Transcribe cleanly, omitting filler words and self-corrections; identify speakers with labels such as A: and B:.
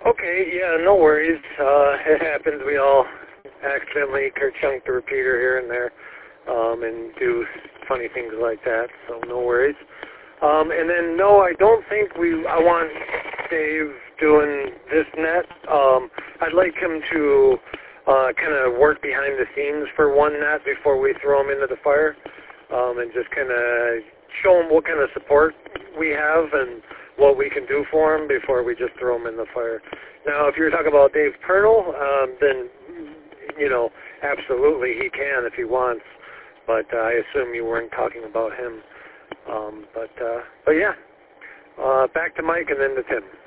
A: Okay, yeah, no worries. It happens. We all accidentally kerchunk the repeater here and there, and do funny things like that, so no worries. And then, no, I don't think I want Dave doing this net. I'd like him to kind of work behind the scenes for one net before we throw him into the fire, and just kind of show him what kind of support we have and what we can do for him before we just throw him in the fire. Now, if you're talking about Dave Pernell, then, you know, absolutely he can if he wants, but I assume you weren't talking about him. But yeah, back to Mike and then to Tim.